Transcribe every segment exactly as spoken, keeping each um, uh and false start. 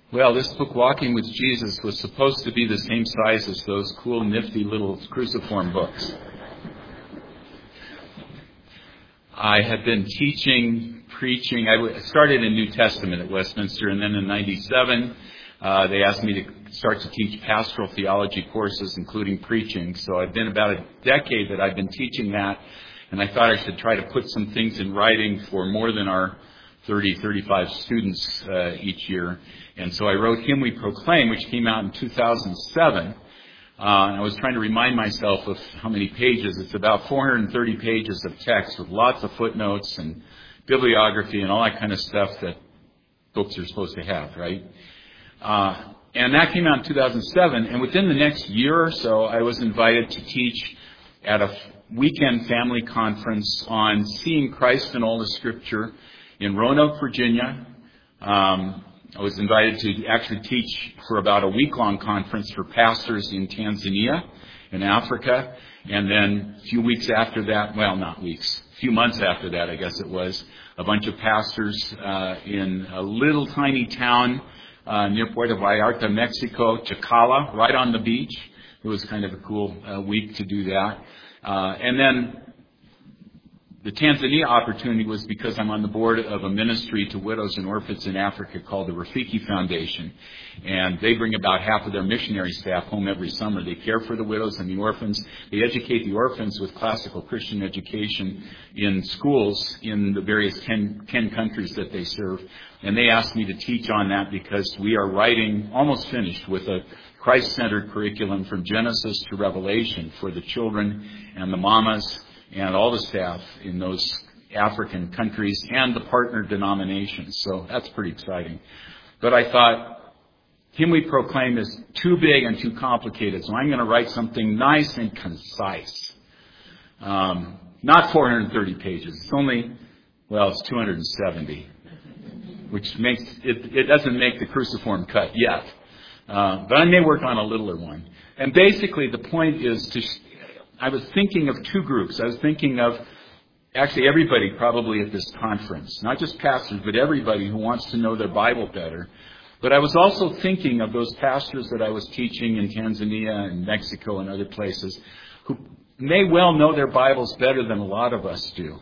Well, this book, Walking with Jesus, was supposed to be the same size as those cool, nifty little cruciform books. I had been teaching, preaching. I started in New Testament at Westminster, and then in ninety-seven, uh, they asked me to start to teach pastoral theology courses, including preaching. So I've been about a decade that I've been teaching that, and I thought I should try to put some things in writing for more than our thirty, thirty-five students uh, each year. And so I wrote Him We Proclaim, which came out in two thousand seven. Uh, and I was trying to remind myself of how many pages. It's about four hundred thirty pages of text with lots of footnotes and bibliography and all that kind of stuff that books are supposed to have, right? Uh, and that came out in two thousand seven. And within the next year or so, I was invited to teach at a weekend family conference on seeing Christ in all the Scripture in Roanoke, Virginia. Um, I was invited to actually teach for about a week-long conference for pastors in Tanzania, in Africa. And then a few weeks after that, well, not weeks, a few months after that, I guess it was, a bunch of pastors uh, in a little tiny town uh, near Puerto Vallarta, Mexico, Chacala, right on the beach. It was kind of a cool uh, week to do that. Uh, and then the Tanzania opportunity was because I'm on the board of a ministry to widows and orphans in Africa called the Rafiki Foundation. And they bring about half of their missionary staff home every summer. They care for the widows and the orphans. They educate the orphans with classical Christian education in schools in the various ten, ten countries that they serve. And they asked me to teach on that because we are writing, almost finished, with a Christ-centered curriculum from Genesis to Revelation for the children and the mamas and all the staff in those African countries and the partner denominations. So that's pretty exciting. But I thought, Him We Proclaim is too big and too complicated, so I'm going to write something nice and concise. Um, not four hundred thirty pages. It's only, well, it's two hundred seventy, which makes it, it doesn't make the cruciform cut yet. Uh, but I may work on a littler one. And basically the point is to... I was thinking of two groups. I was thinking of actually everybody probably at this conference, not just pastors, but everybody who wants to know their Bible better. But I was also thinking of those pastors that I was teaching in Tanzania and Mexico and other places who may well know their Bibles better than a lot of us do,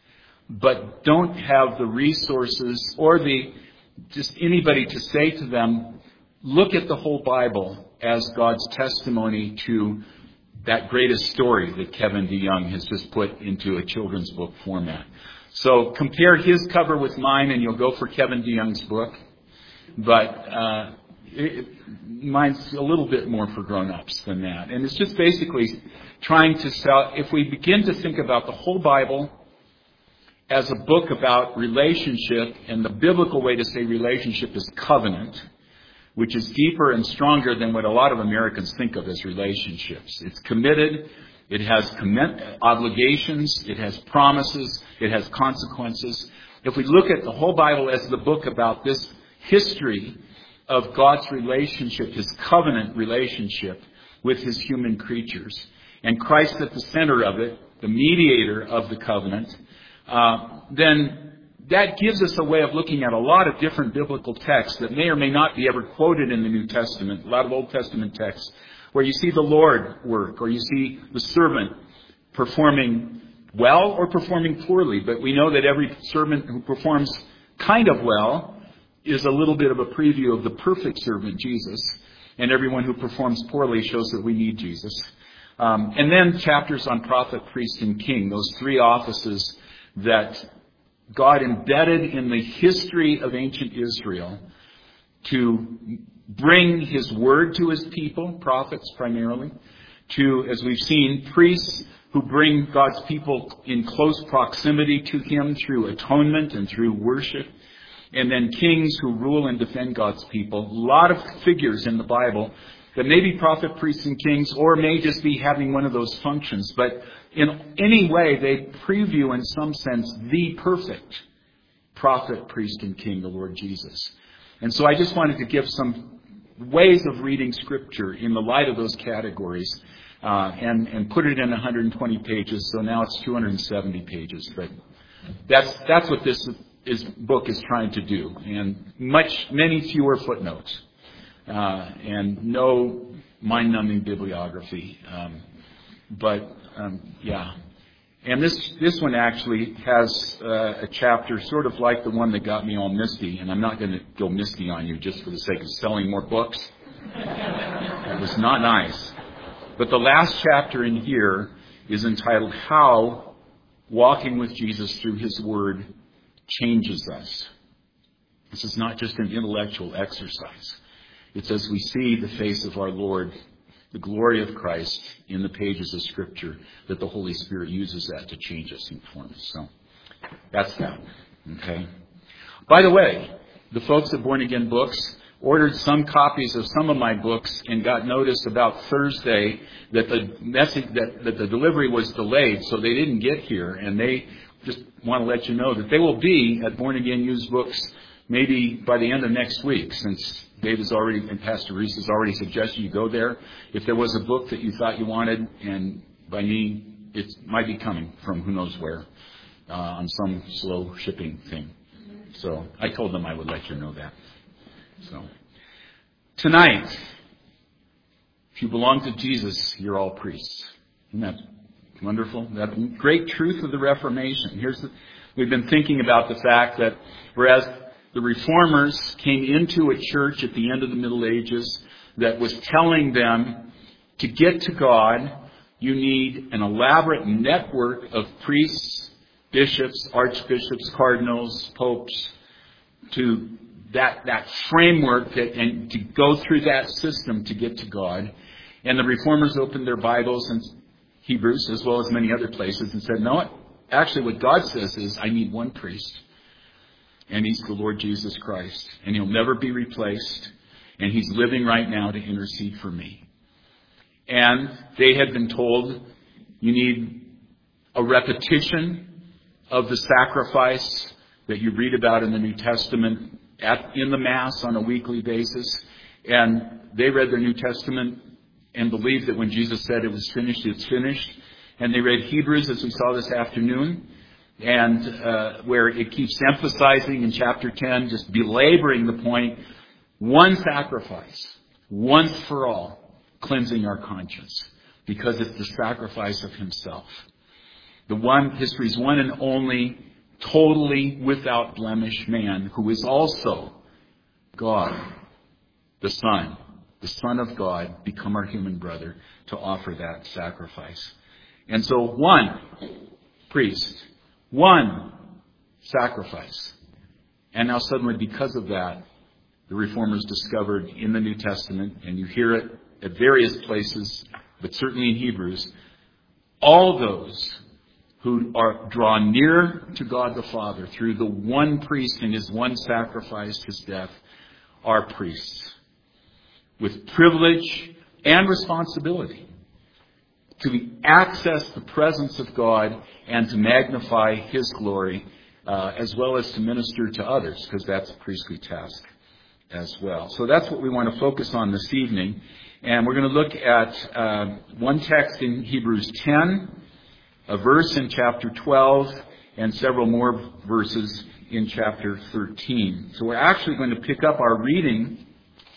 but don't have the resources or the just anybody to say to them, look at the whole Bible as God's testimony to that greatest story that Kevin DeYoung has just put into a children's book format. So compare his cover with mine and you'll go for Kevin DeYoung's book. But uh, it, mine's a little bit more for grown-ups than that. And it's just basically trying to sell, if we begin to think about the whole Bible as a book about relationship, and the biblical way to say relationship is covenant, which is deeper and stronger than what a lot of Americans think of as relationships. It's committed, it has commit- obligations, it has promises, it has consequences. If we look at the whole Bible as the book about this history of God's relationship, His covenant relationship with His human creatures, and Christ at the center of it, the mediator of the covenant, uh, then that gives us a way of looking at a lot of different biblical texts that may or may not be ever quoted in the New Testament, a lot of Old Testament texts, where you see the Lord work, or you see the servant performing well or performing poorly. But we know that every servant who performs kind of well is a little bit of a preview of the perfect servant, Jesus. And everyone who performs poorly shows that we need Jesus. Um, and then chapters on prophet, priest, and king, those three offices that God embedded in the history of ancient Israel to bring His word to His people, prophets primarily, to, as we've seen, priests who bring God's people in close proximity to Him through atonement and through worship, and then kings who rule and defend God's people. A lot of figures in the Bible that may be prophet, priests, and kings, or may just be having one of those functions, but in any way, they preview, in some sense, the perfect prophet, priest, and king, the Lord Jesus. And so I just wanted to give some ways of reading Scripture in the light of those categories uh, and, and put it in one hundred twenty pages. So now it's two hundred seventy pages. But that's that's what this his book is trying to do, and much, many fewer footnotes, uh, and no mind-numbing bibliography. Um, but um, yeah, and this this one actually has uh, a chapter sort of like the one that got me all misty, and I'm not going to go misty on you just for the sake of selling more books. It was not nice. But the last chapter in here is entitled "How Walking with Jesus Through His Word Changes Us." This is not just an intellectual exercise. It's as we see the face of our Lord, the glory of Christ in the pages of Scripture, that the Holy Spirit uses that to change us and form us. So that's that. Okay. By the way, the folks at Born Again Books ordered some copies of some of my books and got notice about Thursday that the message that, that the delivery was delayed, so they didn't get here. And they just want to let you know that they will be at Born Again Used Books maybe by the end of next week, since Dave has already, and Pastor Reese has already suggested you go there. If there was a book that you thought you wanted, and by me, it might be coming from who knows where, uh, on some slow shipping thing. So I told them I would let you know that. So tonight, if you belong to Jesus, you're all priests. Isn't that wonderful? That great truth of the Reformation. Here's the, we've been thinking about the fact that whereas the Reformers came into a church at the end of the Middle Ages that was telling them to get to God, you need an elaborate network of priests, bishops, archbishops, cardinals, popes, to that that framework that, and to go through that system to get to God. And the Reformers opened their Bibles in Hebrews as well as many other places and said, no, actually what God says is I need one priest. And He's the Lord Jesus Christ. And He'll never be replaced. And He's living right now to intercede for me. And they had been told you need a repetition of the sacrifice that you read about in the New Testament at, in the Mass on a weekly basis. And they read their New Testament and believed that when Jesus said it was finished, it's finished. And they read Hebrews, as we saw this afternoon, and uh, where it keeps emphasizing in chapter ten, just belaboring the point, one sacrifice, once for all, cleansing our conscience, because it's the sacrifice of Himself. The one, history's one and only, totally without blemish man, who is also God, the Son, the Son of God, become our human brother to offer that sacrifice. And so one priest, one sacrifice. And now suddenly, because of that, the Reformers discovered in the New Testament, and you hear it at various places, but certainly in Hebrews, all those who are drawn near to God the Father through the one priest and His one sacrifice, His death, are priests with privilege and responsibility to access the presence of God and to magnify His glory, uh, as well as to minister to others, because that's a priestly task as well. So that's what we want to focus on this evening. And we're going to look at uh, one text in Hebrews ten, a verse in chapter twelve, and several more verses in chapter thirteen. So we're actually going to pick up our reading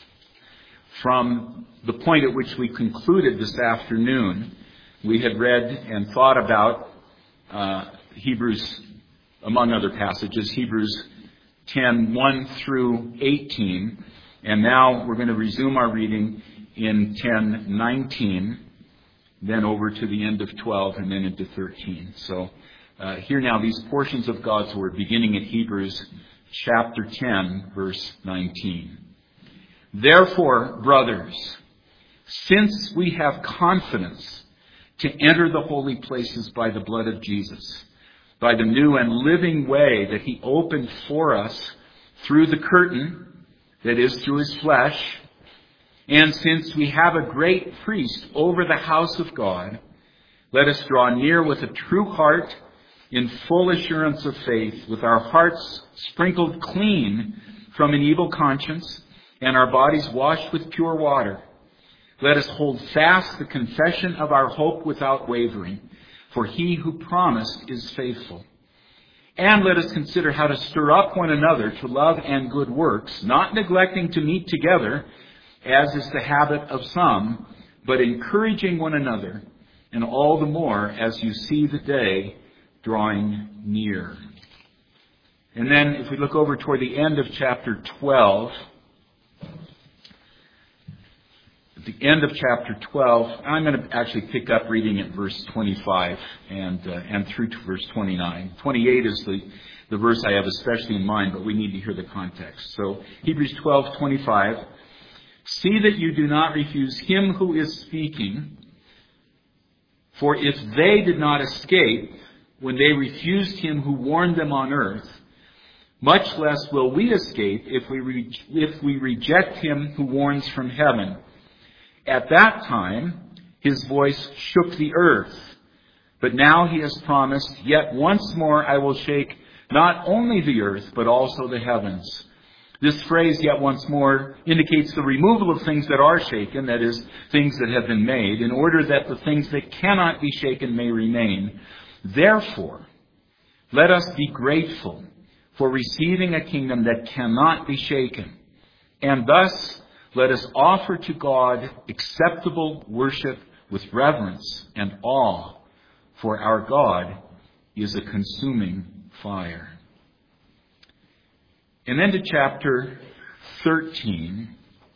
from the point at which we concluded this afternoon. We had read and thought about uh, Hebrews, among other passages, Hebrews ten, one through eighteen. And now we're going to resume our reading in ten, nineteen, then over to the end of twelve, and then into thirteen. So uh, here now these portions of God's Word, beginning at Hebrews chapter ten, verse nineteen. Therefore, brothers, since we have confidence to enter the holy places by the blood of Jesus, by the new and living way that He opened for us through the curtain, that is, through His flesh, and since we have a great priest over the house of God, let us draw near with a true heart in full assurance of faith, with our hearts sprinkled clean from an evil conscience and our bodies washed with pure water. Let us hold fast the confession of our hope without wavering, for He who promised is faithful. And let us consider how to stir up one another to love and good works, not neglecting to meet together, as is the habit of some, but encouraging one another, and all the more as you see the day drawing near. And then if we look over toward the end of chapter twelve, at the end of chapter twelve, I'm going to actually pick up reading at verse twenty-five and uh, and through to verse twenty-nine. twenty-eight is the, the verse I have especially in mind, but we need to hear the context. So Hebrews twelve twenty-five. See that you do not refuse him who is speaking, for if they did not escape when they refused him who warned them on earth, much less will we escape if we re- if we reject him who warns from heaven. At that time, his voice shook the earth. But now he has promised, yet once more I will shake not only the earth, but also the heavens. This phrase, yet once more, indicates the removal of things that are shaken, that is, things that have been made, in order that the things that cannot be shaken may remain. Therefore, let us be grateful for receiving a kingdom that cannot be shaken. And thus, let us offer to God acceptable worship with reverence and awe, for our God is a consuming fire. And then to chapter thirteen.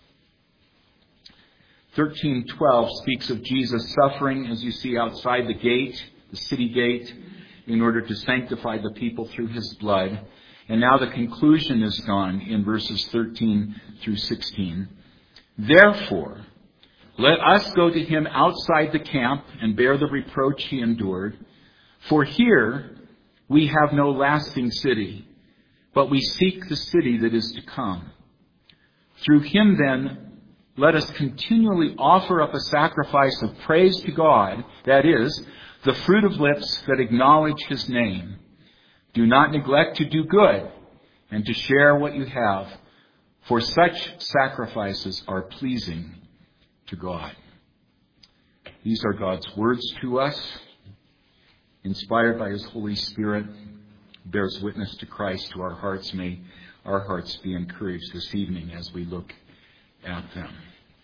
thirteen twelve speaks of Jesus suffering, as you see, outside the gate, the city gate, in order to sanctify the people through his blood. And now the conclusion is done in verses thirteen through sixteen. Therefore, let us go to him outside the camp and bear the reproach he endured. For here we have no lasting city, but we seek the city that is to come. Through him, then, let us continually offer up a sacrifice of praise to God, that is, the fruit of lips that acknowledge his name. Do not neglect to do good and to share what you have, for such sacrifices are pleasing to God. These are God's words to us, inspired by his Holy Spirit, bears witness to Christ to our hearts. May our hearts be encouraged this evening as we look at them.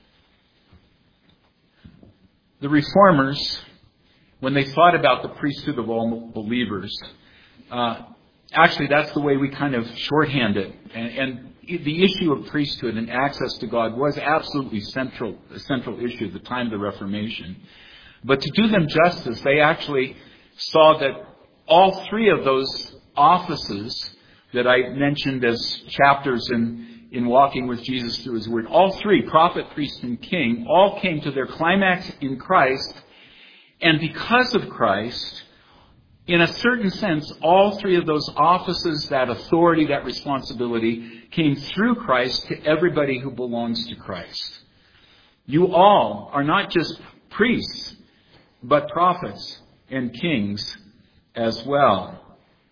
The Reformers, when they thought about the priesthood of all believers, uh, actually that's the way we kind of shorthand it. And, and the issue of priesthood and access to God was absolutely central, a central issue at the time of the Reformation. But to do them justice, they actually saw that all three of those offices that I mentioned as chapters in, in walking with Jesus through his word, all three, prophet, priest, and king, all came to their climax in Christ. And because of Christ, in a certain sense, all three of those offices, that authority, that responsibility, came through Christ to everybody who belongs to Christ. You all are not just priests, but prophets and kings as well.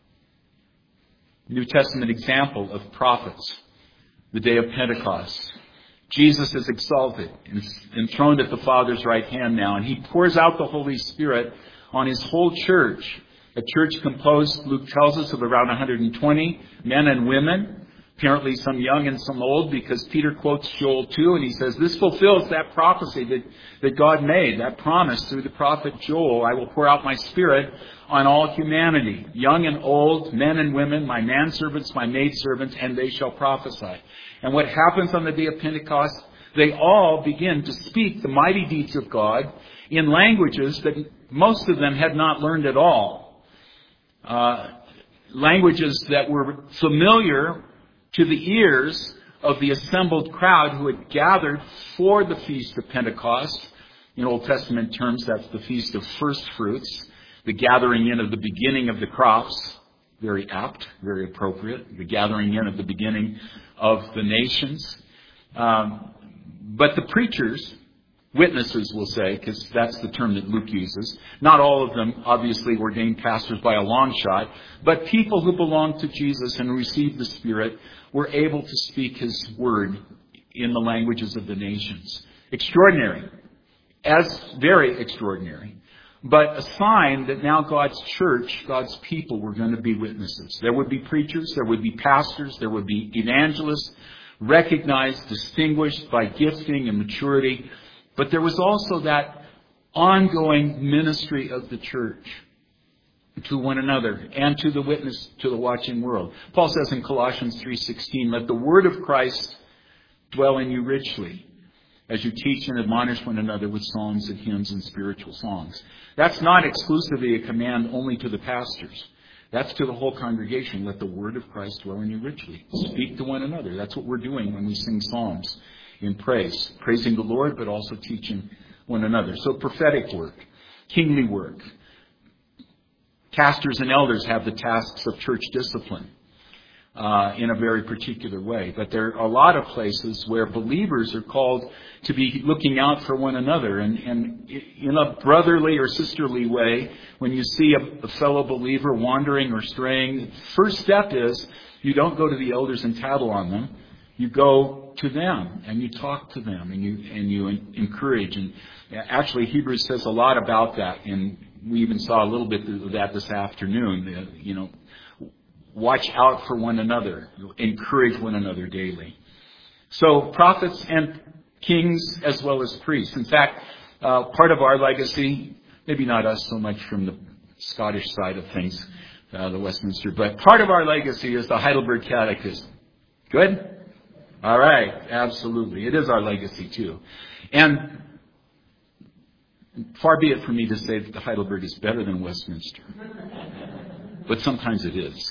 New Testament example of prophets, the day of Pentecost. Jesus is exalted, enthroned at the Father's right hand now, and he pours out the Holy Spirit on his whole church. A church composed, Luke tells us, of around one hundred twenty men and women, apparently some young and some old, because Peter quotes Joel two, and he says, this fulfills that prophecy that, that God made, that promise through the prophet Joel. I will pour out my Spirit on all humanity, young and old, men and women, my manservants, my maidservants, and they shall prophesy. And what happens on the day of Pentecost? They all begin to speak the mighty deeds of God in languages that most of them had not learned at all. Uh, languages that were familiar to the ears of the assembled crowd who had gathered for the Feast of Pentecost. In Old Testament terms, that's the Feast of First Fruits, the gathering in of the beginning of the crops. Very apt, very appropriate. The gathering in of the beginning of the nations. Um, but the preachers, witnesses we'll say, because that's the term that Luke uses. Not all of them, obviously, ordained pastors by a long shot, but people who belonged to Jesus and received the Spirit were able to speak his word in the languages of the nations. Extraordinary. As very extraordinary. but a sign that now God's church, God's people, were going to be witnesses. There would be preachers, there would be pastors, there would be evangelists, recognized, distinguished by gifting and maturity. But there was also that ongoing ministry of the church to one another and to the witness to the watching world. Paul says in Colossians three sixteen, let the word of Christ dwell in you richly, as you teach and admonish one another with psalms and hymns and spiritual songs. That's not exclusively a command only to the pastors. That's to the whole congregation. Let the word of Christ dwell in you richly. Speak to one another. That's what we're doing when we sing psalms in praise. Praising the Lord, but also teaching one another. So prophetic work, kingly work. Pastors and elders have the tasks of church discipline. Uh, in a very particular way. But there are a lot of places where believers are called to be looking out for one another. And, and in a brotherly or sisterly way, when you see a, a fellow believer wandering or straying, the first step is you don't go to the elders and tattle on them. You go to them and you talk to them and you and you encourage. And actually, Hebrews says a lot about that. And we even saw a little bit of that this afternoon. Uh, you know, watch out for one another. Encourage one another daily. So prophets and kings as well as priests. In fact, uh, part of our legacy, maybe not us so much from the Scottish side of things, uh, the Westminster, but part of our legacy is the Heidelberg Catechism. Good? All right. Absolutely. It is our legacy too. And far be it from me to say that the Heidelberg is better than Westminster. But sometimes it is.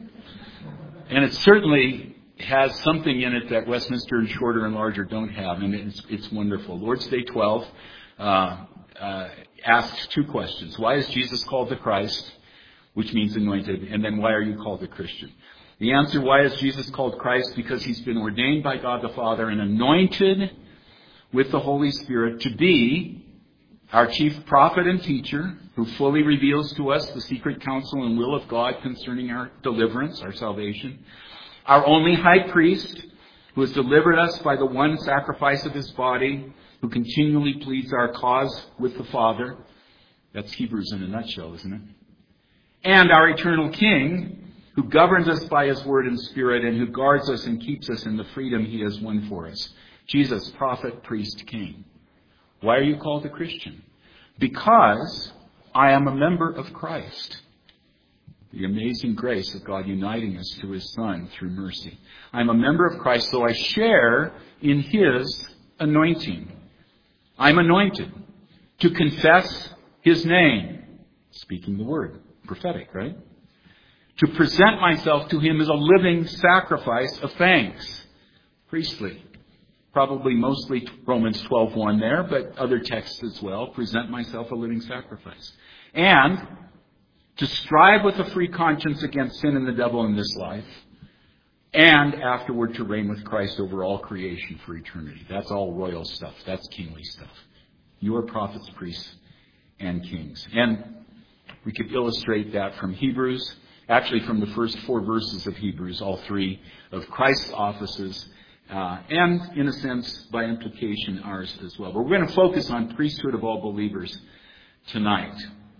And it certainly has something in it that Westminster and Shorter and Larger don't have, and it's, it's wonderful. Lord's Day twelve uh, uh, asks two questions. Why is Jesus called the Christ, which means anointed, and then why are you called a Christian? The answer, why is Jesus called Christ? Because he's been ordained by God the Father and anointed with the Holy Spirit to be our chief prophet and teacher, who fully reveals to us the secret counsel and will of God concerning our deliverance, our salvation. Our only high priest, who has delivered us by the one sacrifice of his body, who continually pleads our cause with the Father. That's Hebrews in a nutshell, isn't it? And our eternal King, who governs us by his word and spirit, and who guards us and keeps us in the freedom he has won for us. Jesus, prophet, priest, king. Why are you called a Christian? Because I am a member of Christ. The amazing grace of God uniting us to his Son through mercy. I'm a member of Christ, so I share in his anointing. I'm anointed to confess his name. Speaking the word. Prophetic, right? To present myself to him as a living sacrifice of thanks. Priestly. Probably mostly Romans twelve one there, but other texts as well. Present myself a living sacrifice. And to strive with a free conscience against sin and the devil in this life. And afterward to reign with Christ over all creation for eternity. That's all royal stuff. That's kingly stuff. You are prophets, priests, and kings. And we could illustrate that from Hebrews. Actually from the first four verses of Hebrews, all three of Christ's offices. Uh, and, in a sense, by implication, ours as well. But we're going to focus on priesthood of all believers tonight.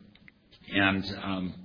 And um,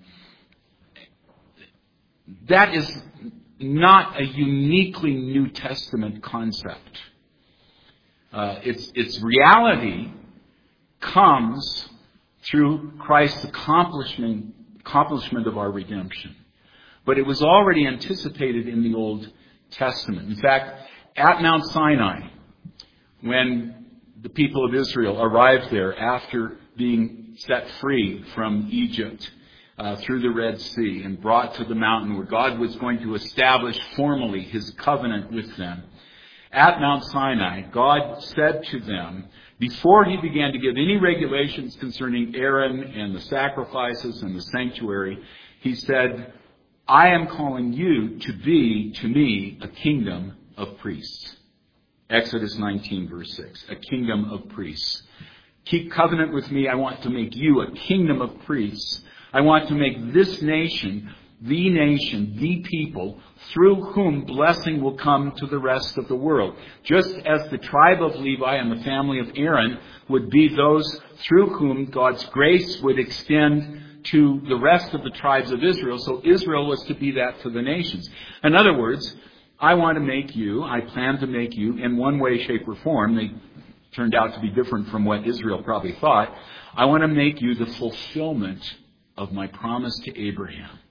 that is not a uniquely New Testament concept. Uh, its, its reality comes through Christ's accomplishment, accomplishment of our redemption. But it was already anticipated in the Old Testament. In fact, at Mount Sinai, when the people of Israel arrived there after being set free from Egypt uh, through the Red Sea and brought to the mountain where God was going to establish formally his covenant with them, at Mount Sinai, God said to them, before he began to give any regulations concerning Aaron and the sacrifices and the sanctuary, he said, I am calling you to be, to me, a kingdom of priests. Exodus nineteen, verse six. A kingdom of priests. Keep covenant with me. I want to make you a kingdom of priests. I want to make this nation the nation, the people, through whom blessing will come to the rest of the world. Just as the tribe of Levi and the family of Aaron would be those through whom God's grace would extend to the rest of the tribes of Israel, so Israel was to be that for the nations. In other words, I want to make you, I plan to make you, in one way, shape, or form, they turned out to be different from what Israel probably thought, I want to make you the fulfillment of my promise to Abraham.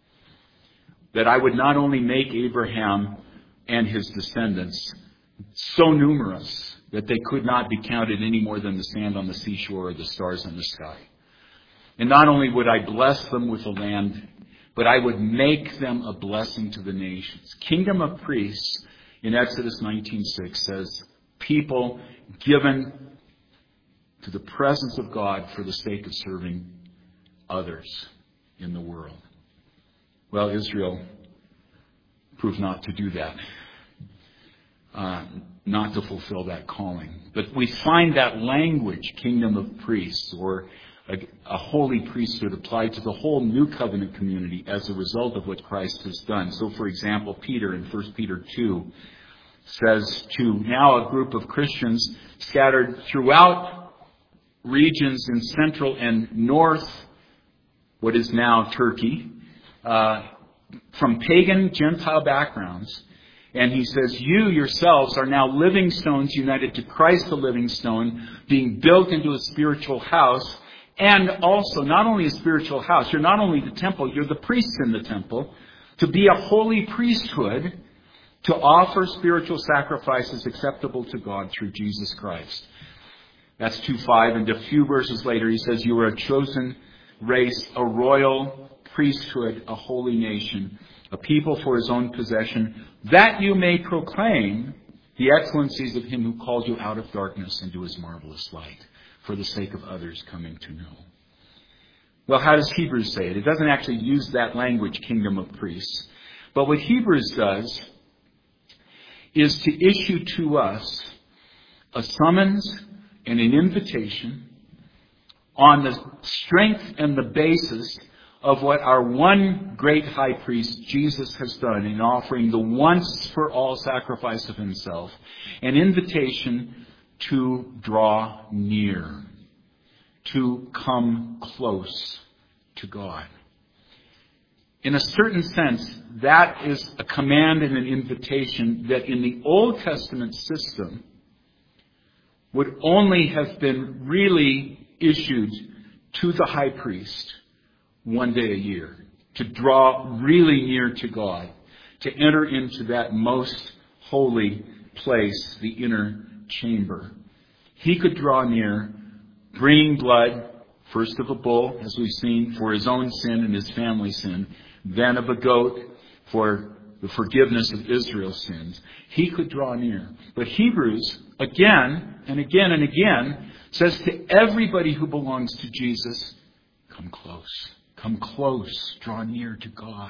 That I would not only make Abraham and his descendants so numerous that they could not be counted any more than the sand on the seashore or the stars in the sky. And not only would I bless them with the land, but I would make them a blessing to the nations. Kingdom of priests in Exodus nineteen six says, people given to the presence of God for the sake of serving others in the world. Well, Israel proved not to do that, uh, not to fulfill that calling. But we find that language, kingdom of priests, or a, a holy priesthood, applied to the whole new covenant community as a result of what Christ has done. So, for example, Peter in First Peter two says to now a group of Christians scattered throughout regions in central and north, what is now Turkey, uh, from pagan Gentile backgrounds. And he says, you yourselves are now living stones united to Christ the living stone, being built into a spiritual house. And also, not only a spiritual house, you're not only the temple, you're the priests in the temple, to be a holy priesthood, to offer spiritual sacrifices acceptable to God through Jesus Christ. That's two five. And a few verses later, he says, you are a chosen race, a royal priesthood, a holy nation, a people for his own possession, that you may proclaim the excellencies of him who called you out of darkness into his marvelous light, for the sake of others coming to know. Well, how does Hebrews say it? It doesn't actually use that language, kingdom of priests. But what Hebrews does is to issue to us a summons and an invitation on the strength and the basis of what our one great high priest, Jesus, has done in offering the once-for-all sacrifice of himself, an invitation to draw near, to come close to God. In a certain sense, that is a command and an invitation that in the Old Testament system would only have been really issued to the high priest one day a year, to draw really near to God, to enter into that most holy place, the inner chamber. He could draw near, bringing blood, first of a bull, as we've seen, for his own sin and his family's sin, then of a goat for the forgiveness of Israel's sins. He could draw near. But Hebrews, again and again and again, says to everybody who belongs to Jesus, come close. Come close. Draw near to God.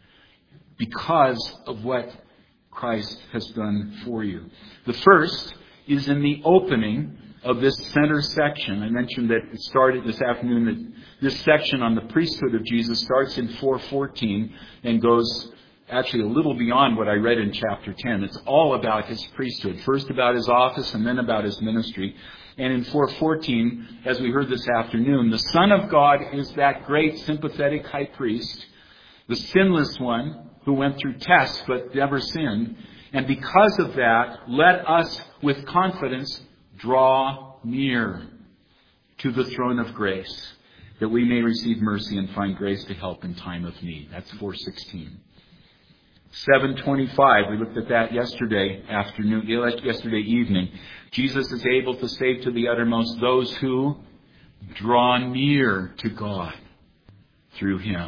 Because of what Christ has done for you. The first is in the opening of this center section. I mentioned that it started this afternoon, that this section on the priesthood of Jesus starts in four fourteen and goes actually a little beyond what I read in chapter ten. It's all about his priesthood. First about his office and then about his ministry. And in four fourteen, as we heard this afternoon, the Son of God is that great sympathetic high priest, the sinless one who went through tests but never sinned. And because of that, let us with confidence draw near to the throne of grace, that we may receive mercy and find grace to help in time of need. That's four sixteen. seven twenty-five, we looked at that yesterday afternoon, yesterday evening. Jesus is able to save to the uttermost those who draw near to God through him.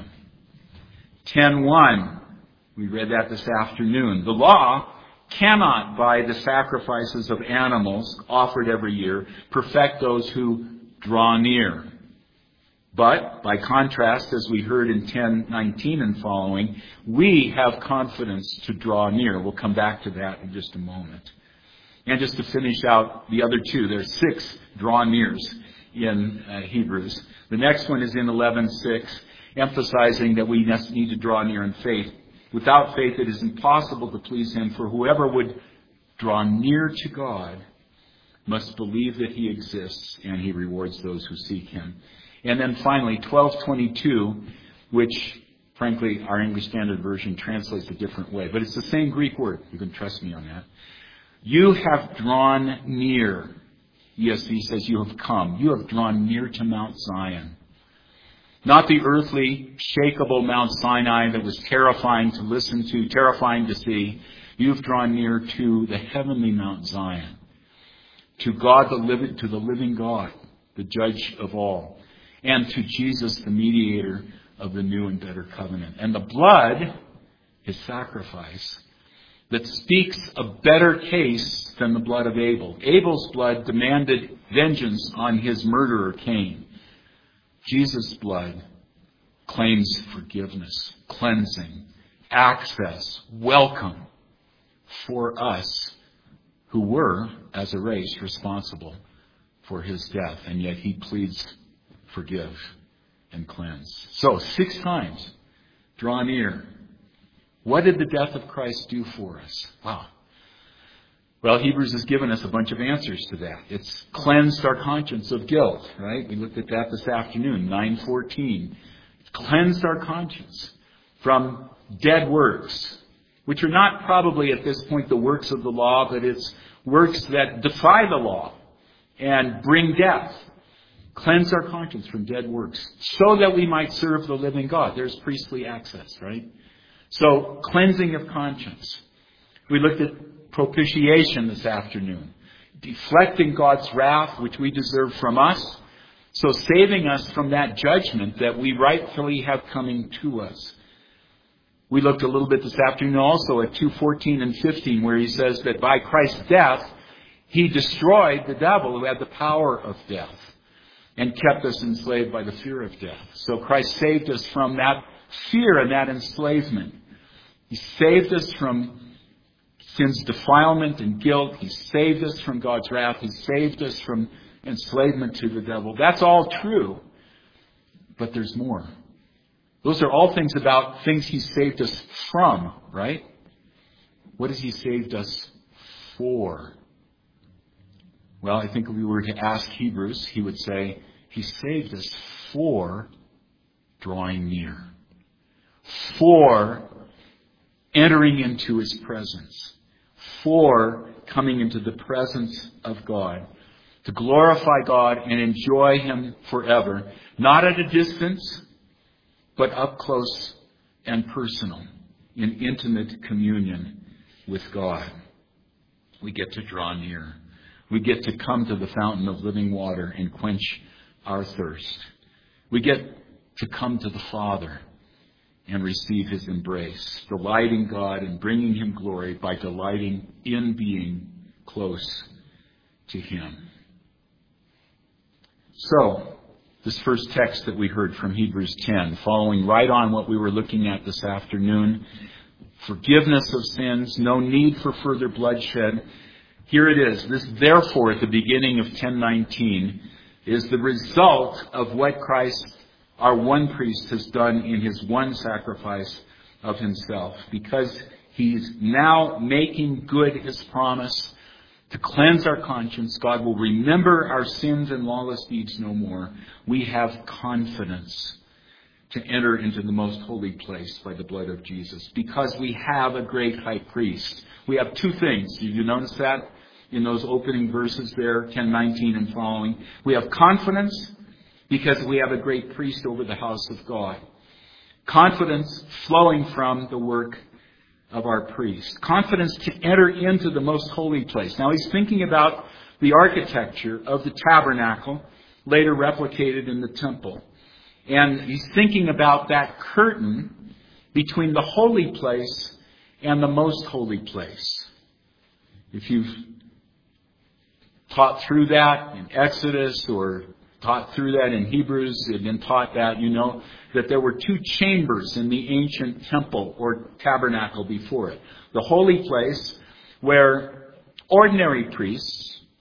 ten one, we read that this afternoon. The law cannot, by the sacrifices of animals offered every year, perfect those who draw near. But, by contrast, as we heard in ten nineteen and following, we have confidence to draw near. We'll come back to that in just a moment. And just to finish out the other two, there's six draw nears in uh, Hebrews. The next one is in eleven six. emphasizing that we need to draw near in faith. Without faith, it is impossible to please Him, for whoever would draw near to God must believe that He exists, and He rewards those who seek Him. And then finally, twelve twenty-two, which, frankly, our English Standard Version translates a different way, but it's the same Greek word. You can trust me on that. You have drawn near. E S V says you have come. You have drawn near to Mount Zion. Not the earthly, shakable Mount Sinai that was terrifying to listen to, terrifying to see. You've drawn near to the heavenly Mount Zion, to God, the living, to the living God, the Judge of all, and to Jesus, the mediator of the new and better covenant. And the blood, His sacrifice, that speaks a better case than the blood of Abel. Abel's blood demanded vengeance on his murderer, Cain. Jesus' blood claims forgiveness, cleansing, access, welcome for us who were, as a race, responsible for His death. And yet He pleads, forgive and cleanse. So, six times, draw near. What did the death of Christ do for us? Wow. Well, Hebrews has given us a bunch of answers to that. It's cleansed our conscience of guilt, right? We looked at that this afternoon, nine fourteen. It's cleansed our conscience from dead works, which are not probably at this point the works of the law, but it's works that defy the law and bring death. Cleanse our conscience from dead works so that we might serve the living God. There's priestly access, right? So, cleansing of conscience. We looked at propitiation this afternoon, deflecting God's wrath, which we deserve from us, so saving us from that judgment that we rightfully have coming to us. We looked a little bit this afternoon also at two fourteen and fifteen, where he says that by Christ's death, He destroyed the devil who had the power of death and kept us enslaved by the fear of death. So Christ saved us from that fear and that enslavement. He saved us from sin's defilement and guilt. He saved us from God's wrath. He saved us from enslavement to the devil. That's all true. But there's more. Those are all things about things He saved us from, right? What has He saved us for? Well, I think if we were to ask Hebrews, he would say, He saved us for drawing near. For entering into His presence. For coming into the presence of God. To glorify God and enjoy Him forever. Not at a distance, but up close and personal. In intimate communion with God. We get to draw near. We get to come to the fountain of living water and quench our thirst. We get to come to the Father and receive His embrace, delighting God and bringing Him glory by delighting in being close to Him. So, this first text that we heard from Hebrews ten, following right on what we were looking at this afternoon, forgiveness of sins, no need for further bloodshed. Here it is. This, therefore, at the beginning of ten nineteen, is the result of what Christ, our one priest, has done in His one sacrifice of Himself. Because He's now making good His promise to cleanse our conscience. God will remember our sins and lawless deeds no more. We have confidence to enter into the most holy place by the blood of Jesus. Because we have a great high priest. We have two things. Did you notice that in those opening verses there, ten nineteen and following? We have confidence because we have a great priest over the house of God. Confidence flowing from the work of our priest. Confidence to enter into the most holy place. Now he's thinking about the architecture of the tabernacle, later replicated in the temple. And he's thinking about that curtain between the holy place and the most holy place. If you've taught through that in Exodus or taught through that in Hebrews and been taught that, you know that there were two chambers in the ancient temple or tabernacle before it. The holy place where ordinary priests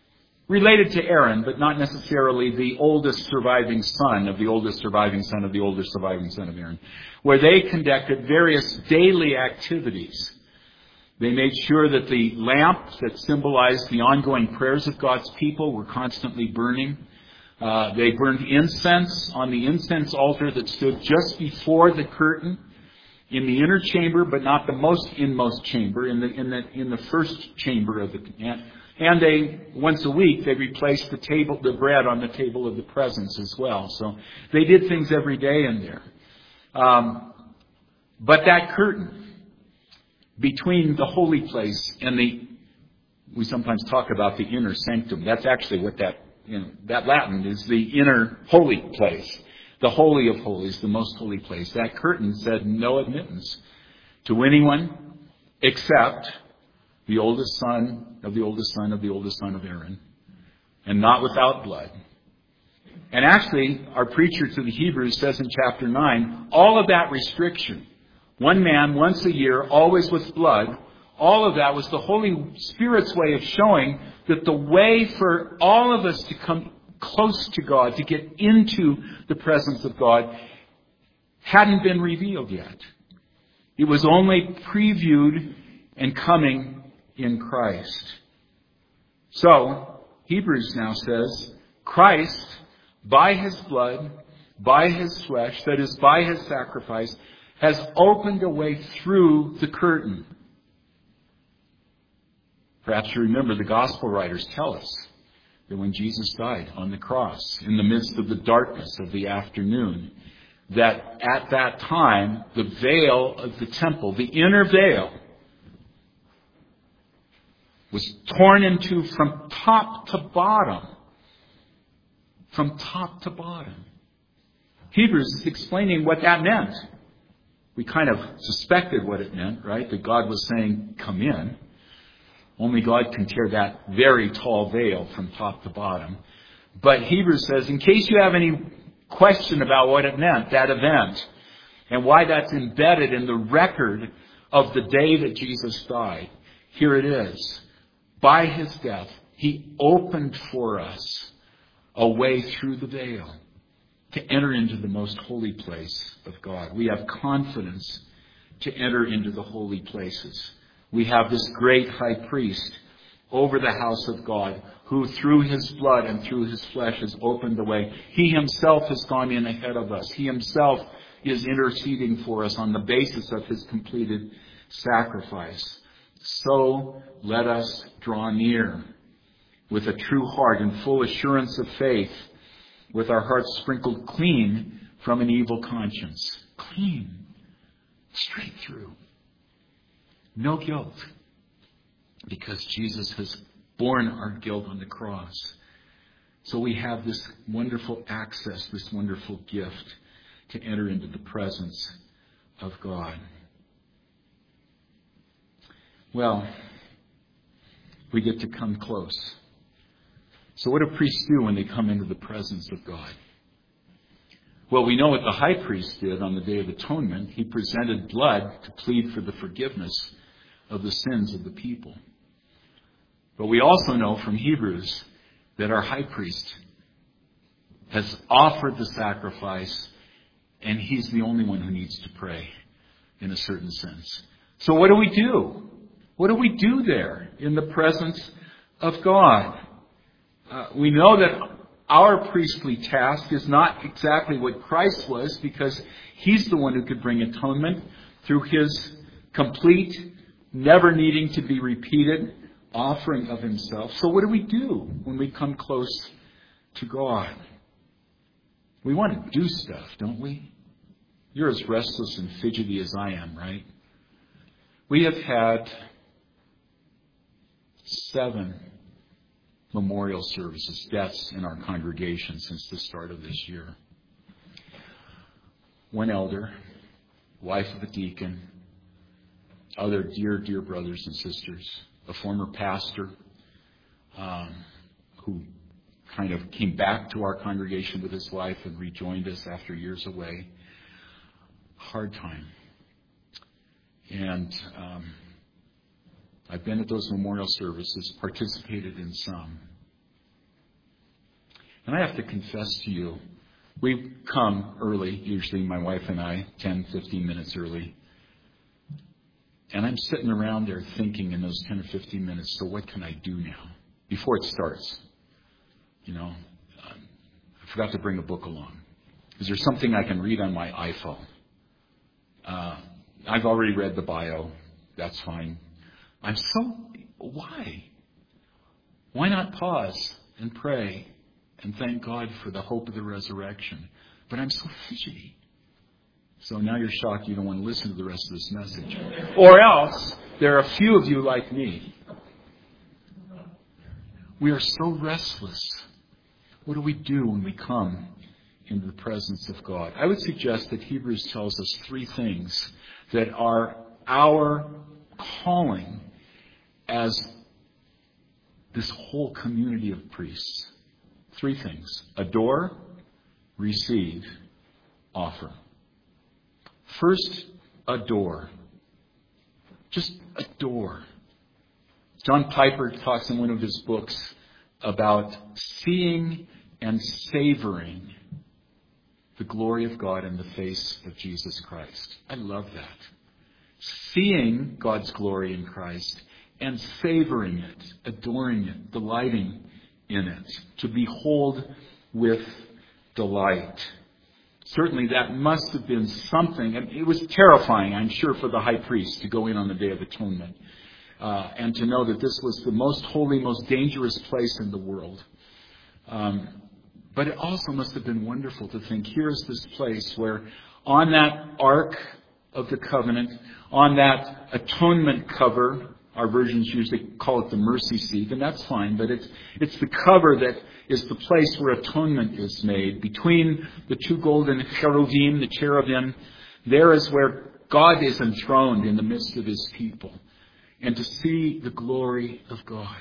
related to Aaron, but not necessarily the oldest surviving son of the oldest surviving son of the oldest surviving son of Aaron, where they conducted various daily activities. They made sure that the lamp that symbolized the ongoing prayers of God's people were constantly burning. Uh, they burned incense on the incense altar that stood just before the curtain in the inner chamber, but not the most inmost chamber, in the in the in the first chamber of the. And, and they once a week they replaced the table, the bread on the table of the presence as well. So they did things every day in there. Um, but that curtain between the holy place and the, we sometimes talk about the inner sanctum. That's actually what that, you know, that Latin is, the inner holy place. The holy of holies, the most holy place. That curtain said no admittance to anyone except the oldest son of the oldest son of the oldest son of Aaron. And not without blood. And actually, our preacher to the Hebrews says in chapter nine, all of that restriction, one man, once a year, always with blood, all of that was the Holy Spirit's way of showing that the way for all of us to come close to God, to get into the presence of God, hadn't been revealed yet. It was only previewed and coming in Christ. So, Hebrews now says, Christ, by His blood, by His flesh, that is, by His sacrifice, has opened a way through the curtain. Perhaps you remember the gospel writers tell us that when Jesus died on the cross, in the midst of the darkness of the afternoon, that at that time, the veil of the temple, the inner veil, was torn in two from top to bottom. From top to bottom. Hebrews is explaining what that meant. We kind of suspected what it meant, right? That God was saying, come in. Only God can tear that very tall veil from top to bottom. But Hebrews says, in case you have any question about what it meant, that event, and why that's embedded in the record of the day that Jesus died, here it is. By His death, He opened for us a way through the veil to enter into the most holy place of God. We have confidence to enter into the holy places. We have this great high priest over the house of God who through His blood and through His flesh has opened the way. He Himself has gone in ahead of us. He Himself is interceding for us on the basis of His completed sacrifice. So let us draw near with a true heart and full assurance of faith, with our hearts sprinkled clean from an evil conscience. Clean. Straight through. No guilt. Because Jesus has borne our guilt on the cross. So we have this wonderful access, this wonderful gift to enter into the presence of God. Well, we get to come close. So what do priests do when they come into the presence of God? Well, we know what the high priest did on the Day of Atonement. He presented blood to plead for the forgiveness of the sins of the people. But we also know from Hebrews that our high priest has offered the sacrifice, and he's the only one who needs to pray in a certain sense. So what do we do? What do we do there in the presence of God? Uh, we know that our priestly task is not exactly what Christ was, because He's the one who could bring atonement through His complete, never needing to be repeated offering of Himself. So what do we do when we come close to God? We want to do stuff, don't we? You're as restless and fidgety as I am, right? We have had seven memorial services, deaths in our congregation since the start of this year. One elder, wife of a deacon, other dear, dear brothers and sisters, a former pastor um, who kind of came back to our congregation with his wife and rejoined us after years away. Hard time. And um, I've been at those memorial services, participated in some. And I have to confess to you, we come early, usually my wife and I, ten, fifteen minutes early. And I'm sitting around there thinking in those ten or fifteen minutes, so what can I do now? Before it starts. You know, um, I forgot to bring a book along. Is there something I can read on my iPhone? Uh, I've already read the bio. That's fine. I'm so, why? Why not pause and pray and thank God for the hope of the resurrection? But I'm so fidgety. So now you're shocked you don't want to listen to the rest of this message. Or else, there are a few of you like me. We are so restless. What do we do when we come into the presence of God? I would suggest that Hebrews tells us three things that are our calling as this whole community of priests. Three things. Adore, receive, offer. First, adore. Just adore. John Piper talks in one of his books about seeing and savoring the glory of God in the face of Jesus Christ. I love that. Seeing God's glory in Christ and savoring it, adoring it, delighting in it, to behold with delight. Certainly that must have been something. It was terrifying, I'm sure, for the high priest to go in on the Day of Atonement uh, and to know that this was the most holy, most dangerous place in the world. Um, but it also must have been wonderful to think, here's this place where on that Ark of the Covenant, on that atonement cover, our versions usually call it the mercy seat, and that's fine, but it's it's the cover that is the place where atonement is made. Between the two golden cherubim, the cherubim, there is where God is enthroned in the midst of his people. And to see the glory of God.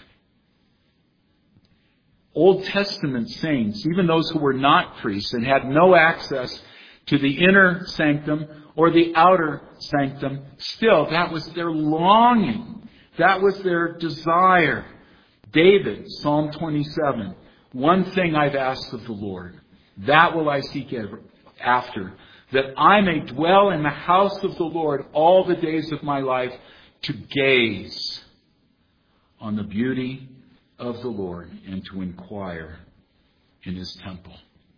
Old Testament saints, even those who were not priests and had no access to the inner sanctum or the outer sanctum, still, that was their longing. That was their desire. David, Psalm twenty-seven, one thing I've asked of the Lord, that will I seek after, that I may dwell in the house of the Lord all the days of my life, to gaze on the beauty of the Lord and to inquire in his temple.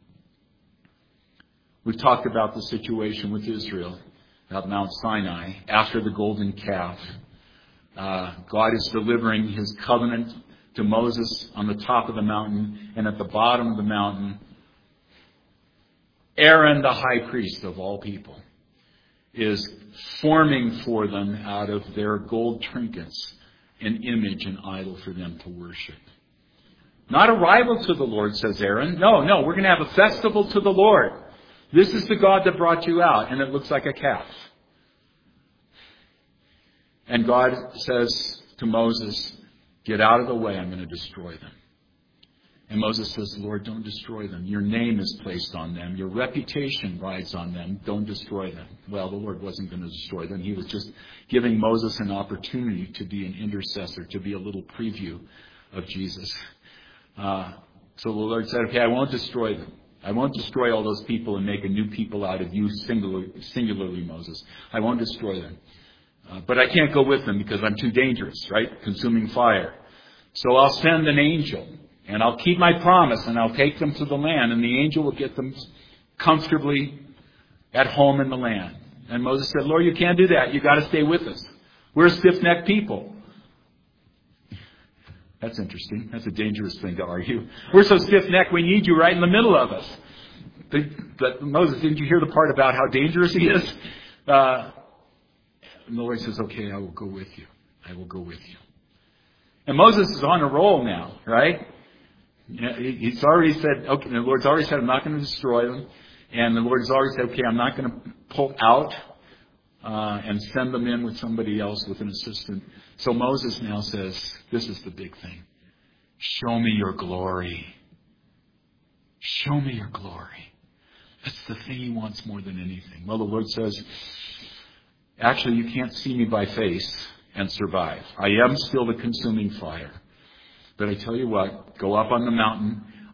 We've talked about the situation with Israel, about Mount Sinai, after the golden calf. Uh, God is delivering his covenant to Moses on the top of the mountain, and at the bottom of the mountain, Aaron, the high priest of all people, is forming for them out of their gold trinkets an image, an idol for them to worship. Not a rival to the Lord, says Aaron. No, no, we're going to have a festival to the Lord. This is the God that brought you out, and it looks like a calf. And God says to Moses, get out of the way, I'm going to destroy them. And Moses says, Lord, don't destroy them. Your name is placed on them. Your reputation rides on them. Don't destroy them. Well, the Lord wasn't going to destroy them. He was just giving Moses an opportunity to be an intercessor, to be a little preview of Jesus. Uh, so the Lord said, okay, I won't destroy them. I won't destroy all those people and make a new people out of you, singularly, singularly Moses. I won't destroy them. Uh, but I can't go with them because I'm too dangerous, right? Consuming fire. So I'll send an angel. And I'll keep my promise, and I'll take them to the land, and the angel will get them comfortably at home in the land. And Moses said, Lord, you can't do that. You've got to stay with us. We're stiff-necked people. That's interesting. That's a dangerous thing to argue. We're so stiff-necked, we need you right in the middle of us. But, but Moses, didn't you hear the part about how dangerous he is? Uh, and the Lord says, okay, I will go with you. I will go with you. And Moses is on a roll now, right? He's already said, okay, the Lord's already said, I'm not going to destroy them. And the Lord's already said, okay, I'm not going to pull out uh, and send them in with somebody else, with an assistant. So Moses now says, this is the big thing. Show me your glory. Show me your glory. That's the thing he wants more than anything. Well, the Lord says, actually, you can't see me by face and survive. I am still the consuming fire. But I tell you what, go up on the mountain.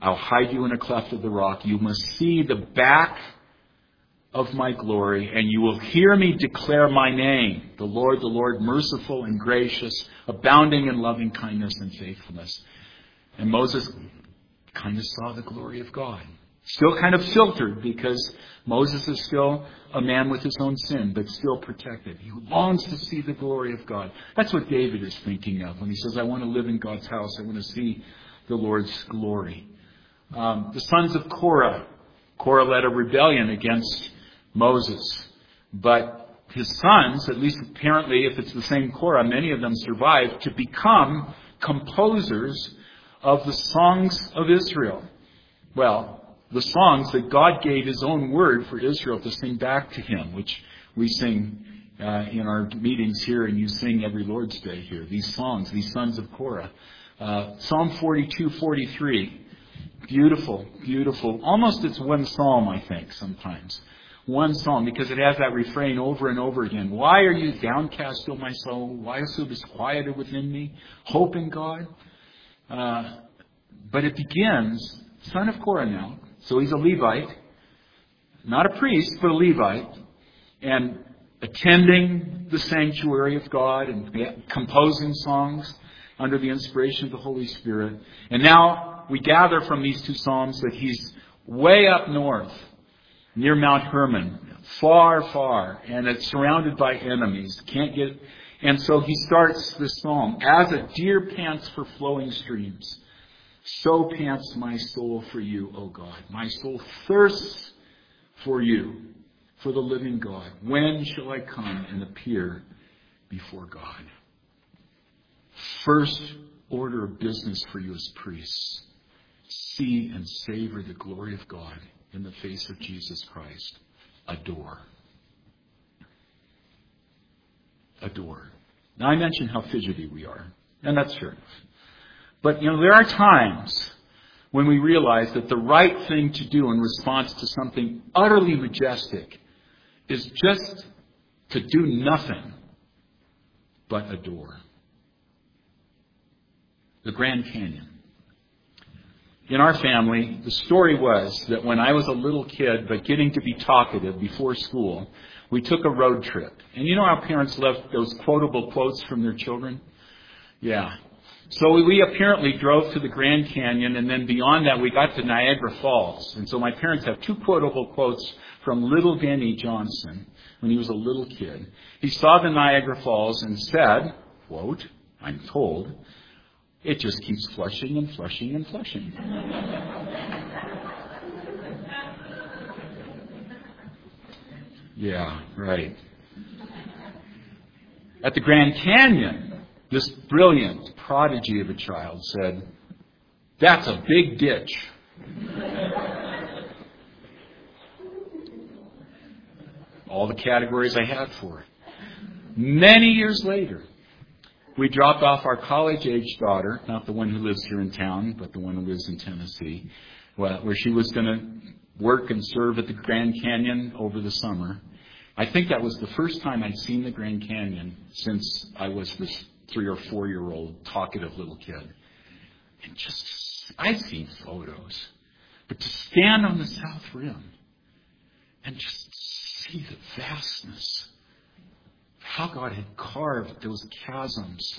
I'll hide you in a cleft of the rock. You must see the back of my glory, and you will hear me declare my name. The Lord, the Lord, merciful and gracious, abounding in loving kindness and faithfulness. And Moses kind of saw the glory of God. Still kind of filtered, because Moses is still a man with his own sin, but still protected. He longs to see the glory of God. That's what David is thinking of when he says, I want to live in God's house. I want to see the Lord's glory. Um, the sons of Korah. Korah led a rebellion against Moses. But his sons, at least apparently if it's the same Korah, many of them survived to become composers of the songs of Israel. Well, the songs that God gave his own word for Israel to sing back to him, which we sing uh, in our meetings here, and you sing every Lord's Day here. These songs, these sons of Korah. Uh, Psalm forty-two, forty-three. Beautiful, beautiful. Almost it's one psalm, I think, sometimes. One psalm, because it has that refrain over and over again. Why are you downcast, O my soul? Why are so disquieted within me? Hope in God. Uh, but it begins, son of Korah now. So he's a Levite, not a priest, but a Levite, and attending the sanctuary of God and composing songs under the inspiration of the Holy Spirit. And now we gather from these two Psalms that he's way up north, near Mount Hermon, far, far, and it's surrounded by enemies. Can't get, and so he starts this psalm, as a deer pants for flowing streams, so pants my soul for you, O God. My soul thirsts for you, for the living God. When shall I come and appear before God? First order of business for you as priests. See and savor the glory of God in the face of Jesus Christ. Adore. Adore. Now I mentioned how fidgety we are, and that's fair enough. But, you know, there are times when we realize that the right thing to do in response to something utterly majestic is just to do nothing but adore. The Grand Canyon. In our family, the story was that when I was a little kid, but getting to be talkative before school, we took a road trip. And you know how parents love those quotable quotes from their children? Yeah. So we apparently drove to the Grand Canyon, and then beyond that we got to Niagara Falls. And so my parents have two quotable quotes from little Benny Johnson when he was a little kid. He saw the Niagara Falls and said, quote, I'm told, it just keeps flushing and flushing and flushing. Yeah, right. At the Grand Canyon, this brilliant prodigy of a child said, that's a big ditch. All the categories I had for it. Many years later, we dropped off our college-age daughter, not the one who lives here in town, but the one who lives in Tennessee, where she was going to work and serve at the Grand Canyon over the summer. I think that was the first time I'd seen the Grand Canyon since I was this three or four year old talkative little kid. And just, I'd seen photos, but to stand on the South Rim and just see the vastness, how God had carved those chasms,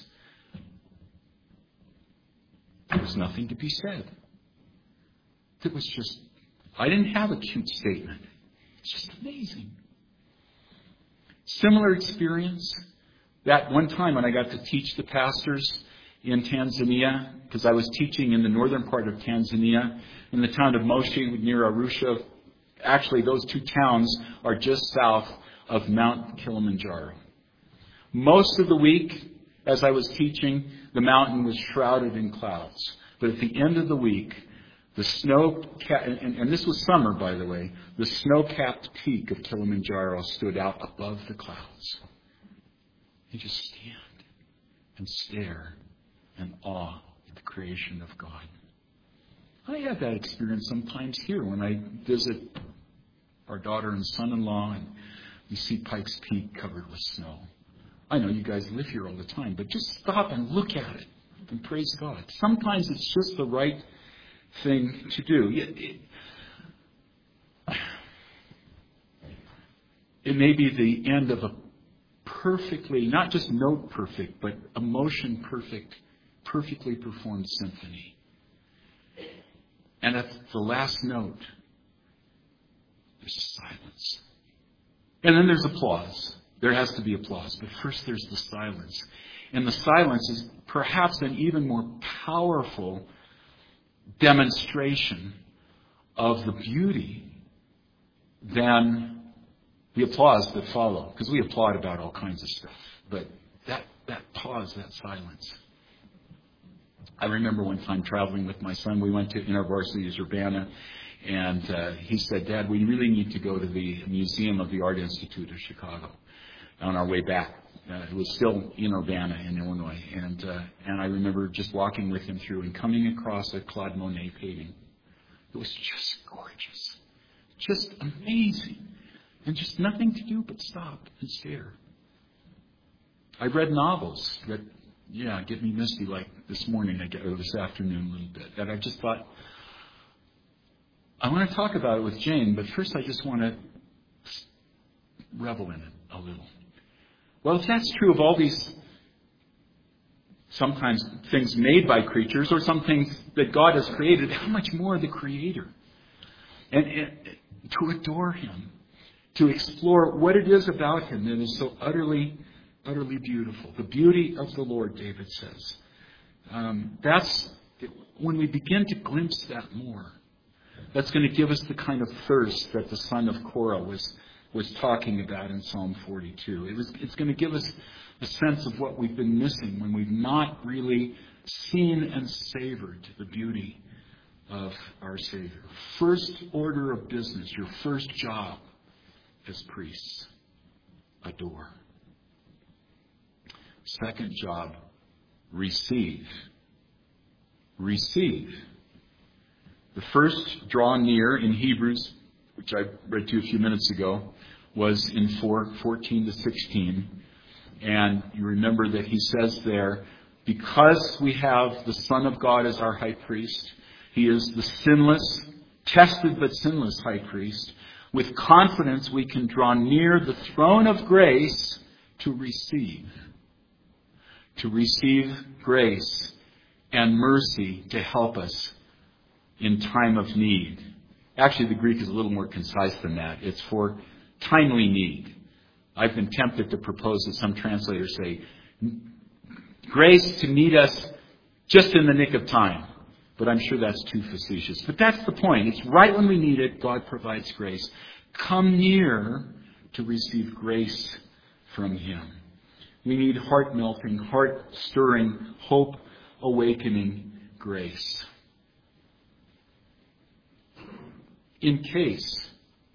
there was nothing to be said. It was just, I didn't have a cute statement. It's just amazing. Similar experience. That one time when I got to teach the pastors in Tanzania, because I was teaching in the northern part of Tanzania, in the town of Moshi near Arusha. Actually, those two towns are just south of Mount Kilimanjaro. Most of the week, as I was teaching, the mountain was shrouded in clouds. But at the end of the week, the snow, and, and this was summer, by the way, the snow-capped peak of Kilimanjaro stood out above the clouds. You just stand and stare in awe at the creation of God. I have that experience sometimes here when I visit our daughter and son-in-law and you see Pikes Peak covered with snow. I know you guys live here all the time, but just stop and look at it and praise God. Sometimes it's just the right thing to do. It, it, it may be the end of a perfectly, not just note perfect, but emotion perfect, perfectly performed symphony. And at the last note, there's silence. And then there's applause. There has to be applause. But first there's the silence. And the silence is perhaps an even more powerful demonstration of the beauty than the applause that follow. Because we applaud about all kinds of stuff. But that, that pause, that silence. I remember one time traveling with my son. We went to InterVarsity Urbana. And uh, he said, Dad, we really need to go to the Museum of the Art Institute of Chicago. On our way back. Uh, it was still in Urbana in Illinois. And uh, and I remember just walking with him through and coming across a Claude Monet painting. It was just gorgeous. Just amazing. And just nothing to do but stop and stare. I read novels that, yeah, get me misty like this morning, I get, or this afternoon a little bit. And I just thought, I want to talk about it with Jane, but first I just want to revel in it a little. Well, if that's true of all these sometimes things made by creatures or some things that God has created, how much more the Creator? And, and to adore Him, to explore what it is about Him that is so utterly, utterly beautiful. The beauty of the Lord, David says. Um, that's when we begin to glimpse that more. That's going to give us the kind of thirst that the son of Korah was was talking about in Psalm forty-two. It was, it's going to give us a sense of what we've been missing when we've not really seen and savored the beauty of our Savior. First order of business, your first job as priests, adore. Second job, receive. Receive. The first draw near in Hebrews, which I read to you a few minutes ago, was in four, fourteen to sixteen. And you remember that he says there, because we have the Son of God as our high priest, he is the sinless, tested but sinless high priest. With confidence we can draw near the throne of grace to receive. To receive grace and mercy to help us in time of need. Actually, the Greek is a little more concise than that. It's for timely need. I've been tempted to propose that some translators say, grace to meet us just in the nick of time. But I'm sure that's too facetious. But that's the point. It's right when we need it, God provides grace. Come near to receive grace from Him. We need heart-melting, heart-stirring, hope-awakening grace. In case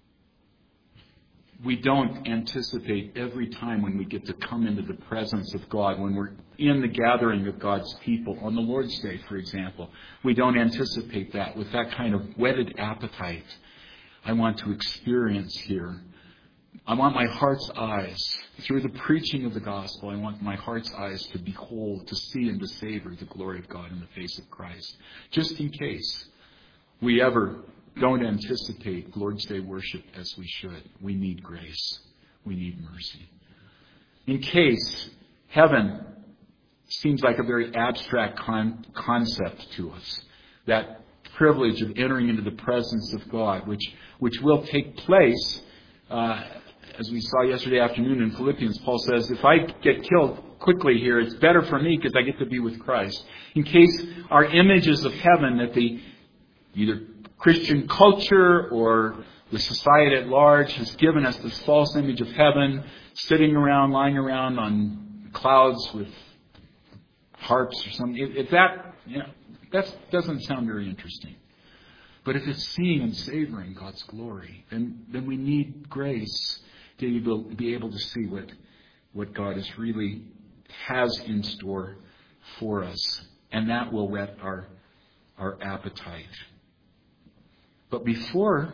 we don't anticipate every time when we get to come into the presence of God, when we're in the gathering of God's people, on the Lord's Day, for example, we don't anticipate that with that kind of whetted appetite. I want to experience here. I want my heart's eyes, through the preaching of the gospel, I want my heart's eyes to behold, to see and to savor the glory of God in the face of Christ. Just in case we ever don't anticipate Lord's Day worship as we should. We need grace. We need mercy. In case heaven seems like a very abstract con- concept to us, that privilege of entering into the presence of God, which which will take place, uh, as we saw yesterday afternoon in Philippians, Paul says, if I get killed quickly here, it's better for me because I get to be with Christ. In case our images of heaven that the either Christian culture or the society at large has given us this false image of heaven, sitting around, lying around on clouds with harps or something. If, if that, you know, that doesn't sound very interesting. But if it's seeing and savoring God's glory, then, then we need grace to be able, be able to see what, what God is really has in store for us. And that will whet our, our appetite. But before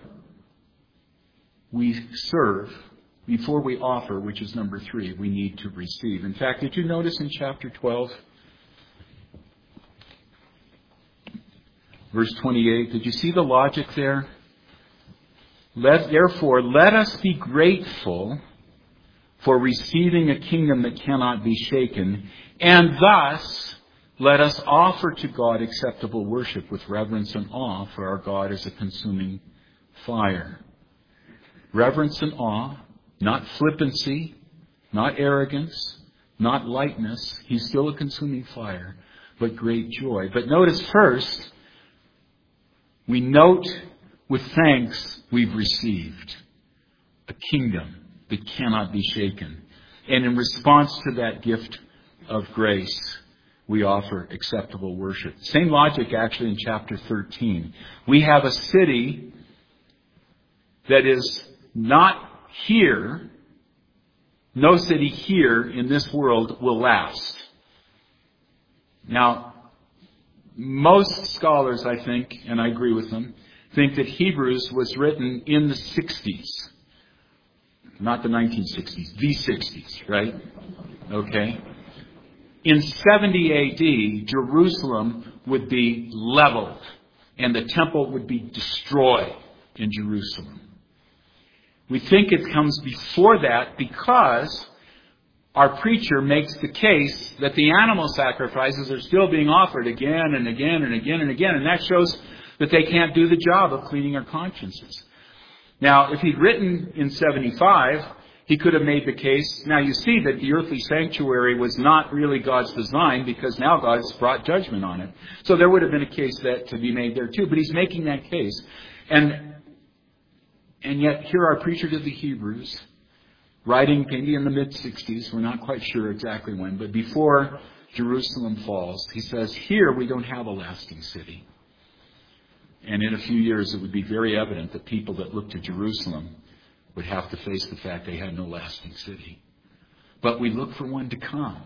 we serve, before we offer, which is number three, we need to receive. In fact, did you notice in chapter twelve, Verse twenty-eight, did you see the logic there? Let, therefore, let us be grateful for receiving a kingdom that cannot be shaken, and thus let us offer to God acceptable worship with reverence and awe, for our God is a consuming fire. Reverence and awe, not flippancy, not arrogance, not lightness. He's still a consuming fire, but great joy. But notice first, we note with thanks we've received a kingdom that cannot be shaken. And in response to that gift of grace, we offer acceptable worship. Same logic actually in chapter thirteen. We have a city that is not here. No city here in this world will last. Now, most scholars, I think, and I agree with them, think that Hebrews was written in the sixties. Not the nineteen sixties, the sixties, right? Okay. In seventy A D, Jerusalem would be leveled and the temple would be destroyed in Jerusalem. We think it comes before that because our preacher makes the case that the animal sacrifices are still being offered again and again and again and again, and that shows that they can't do the job of cleaning our consciences. Now, if he'd written in seventy-five, he could have made the case. Now, you see that the earthly sanctuary was not really God's design because now God's brought judgment on it. So there would have been a case that to be made there too. But he's making that case. And and yet here our preacher to the Hebrews, writing maybe in the mid-sixties, we're not quite sure exactly when, but before Jerusalem falls, he says, here we don't have a lasting city. And in a few years it would be very evident that people that look to Jerusalem would have to face the fact they had no lasting city. But we look for one to come.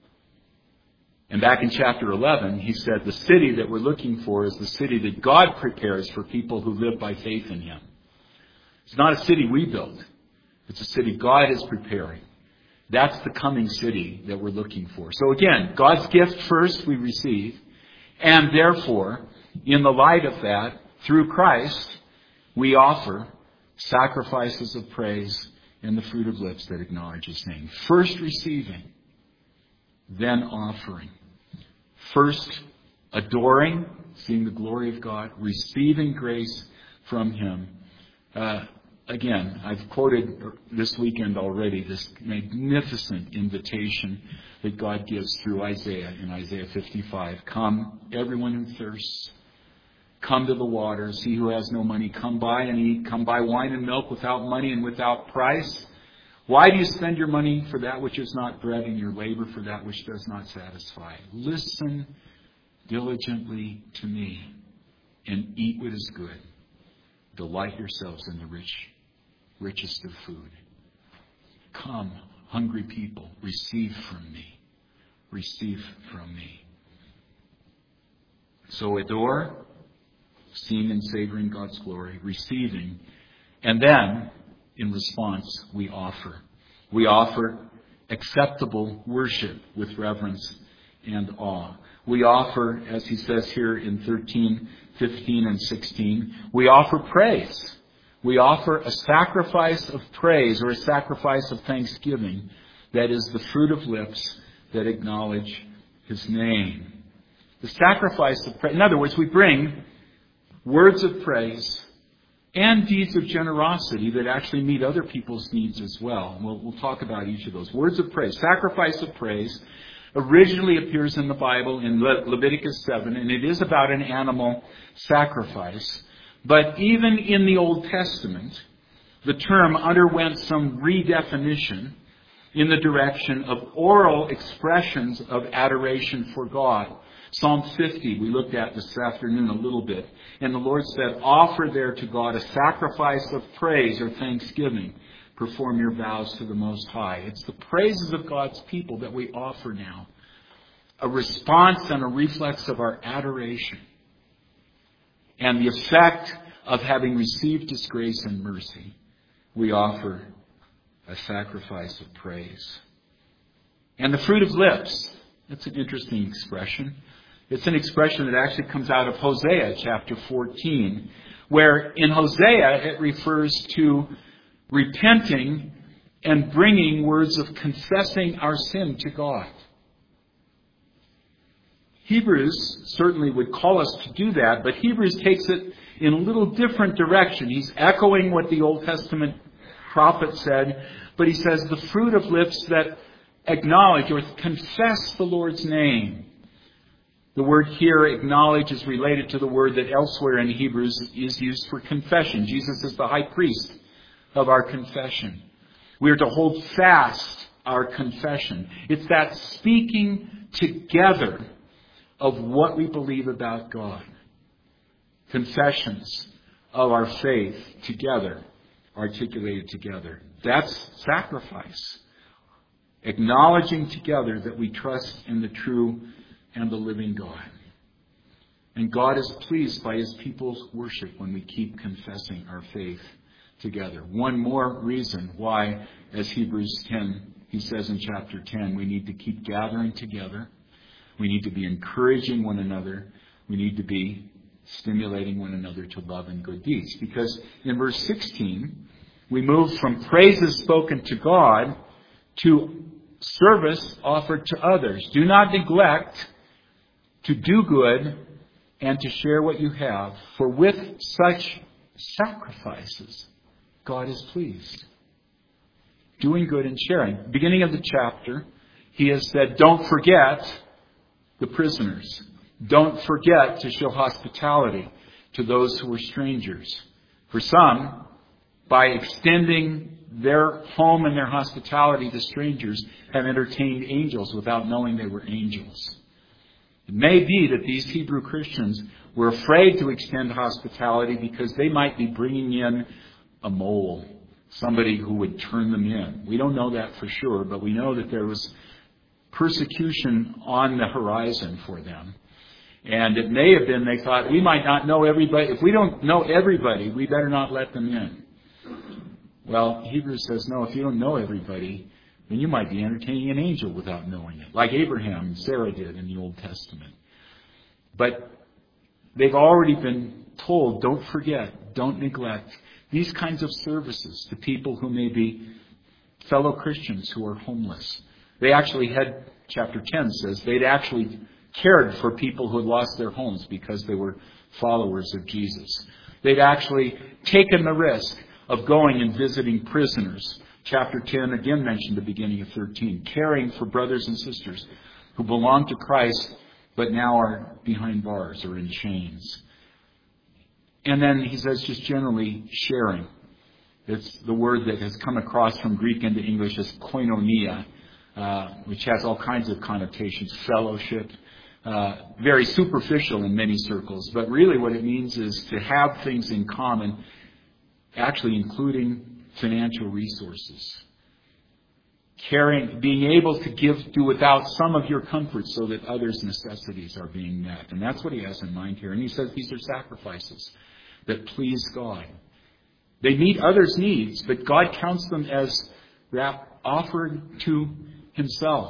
And back in chapter eleven, he said the city that we're looking for is the city that God prepares for people who live by faith in Him. It's not a city we built. It's a city God is preparing. That's the coming city that we're looking for. So again, God's gift first we receive. And therefore, in the light of that, through Christ, we offer sacrifices of praise and the fruit of lips that acknowledge His name. First receiving, then offering. First adoring, seeing the glory of God, receiving grace from Him. Uh, again, I've quoted this weekend already this magnificent invitation that God gives through Isaiah in Isaiah fifty-five. Come, everyone who thirsts. Come to the waters. He who has no money, come buy and eat. Come buy wine and milk without money and without price. Why do you spend your money for that which is not bread and your labor for that which does not satisfy? Listen diligently to me and eat what is good. Delight yourselves in the rich, richest of food. Come, hungry people, receive from me. Receive from me. So adore, seeing and savoring God's glory, receiving, and then, in response, we offer. We offer acceptable worship with reverence and awe. We offer, as he says here in thirteen, fifteen, and sixteen, we offer praise. We offer a sacrifice of praise or a sacrifice of thanksgiving that is the fruit of lips that acknowledge His name. The sacrifice of praise, in other words, we bring words of praise and deeds of generosity that actually meet other people's needs as well. We'll, we'll talk about each of those. Words of praise. Sacrifice of praise originally appears in the Bible in Le- Leviticus seven, and it is about an animal sacrifice. But even in the Old Testament, the term underwent some redefinition in the direction of oral expressions of adoration for God. Psalm fifty, we looked at this afternoon a little bit. And the Lord said, offer there to God a sacrifice of praise or thanksgiving. Perform your vows to the Most High. It's the praises of God's people that we offer now. A response and a reflex of our adoration. And the effect of having received His grace and mercy, we offer a sacrifice of praise. And the fruit of lips. That's an interesting expression. It's an expression that actually comes out of Hosea chapter fourteen, where in Hosea it refers to repenting and bringing words of confessing our sin to God. Hebrews certainly would call us to do that, but Hebrews takes it in a little different direction. He's echoing what the Old Testament prophet said, but he says the fruit of lips that acknowledge or confess the Lord's name. The word here, acknowledge, is related to the word that elsewhere in Hebrews is used for confession. Jesus is the high priest of our confession. We are to hold fast our confession. It's that speaking together of what we believe about God. Confessions of our faith together, articulated together. That's sacrifice. Acknowledging together that we trust in the true and the living God. And God is pleased by His people's worship when we keep confessing our faith together. One more reason why, as Hebrews ten, he says in chapter ten, we need to keep gathering together. We need to be encouraging one another. We need to be stimulating one another to love and good deeds. Because in verse sixteen, we move from praises spoken to God to service offered to others. Do not neglect to do good and to share what you have, for with such sacrifices, God is pleased. Doing good and sharing. Beginning of the chapter, he has said, don't forget the prisoners. Don't forget to show hospitality to those who are strangers. For some, by extending their home and their hospitality to strangers, have entertained angels without knowing they were angels. It may be that these Hebrew Christians were afraid to extend hospitality because they might be bringing in a mole, somebody who would turn them in. We don't know that for sure, but we know that there was persecution on the horizon for them. And it may have been they thought, we might not know everybody. If we don't know everybody, we better not let them in. Well, Hebrews says, no, if you don't know everybody, then you might be entertaining an angel without knowing it, like Abraham and Sarah did in the Old Testament. But they've already been told, don't forget, don't neglect these kinds of services to people who may be fellow Christians who are homeless. They actually had, chapter ten says, they'd actually cared for people who had lost their homes because they were followers of Jesus. They'd actually taken the risk of going and visiting prisoners. Chapter ten again mentioned the beginning of thirteen, caring for brothers and sisters who belong to Christ but now are behind bars or in chains. And then he says just generally sharing. It's the word that has come across from Greek into English as koinonia, uh, which has all kinds of connotations, fellowship, uh, very superficial in many circles. But really what it means is to have things in common, actually including financial resources. Caring, being able to give, do without some of your comforts so that others' necessities are being met. And that's what he has in mind here. And he says these are sacrifices that please God. They meet others' needs, but God counts them as offered to himself.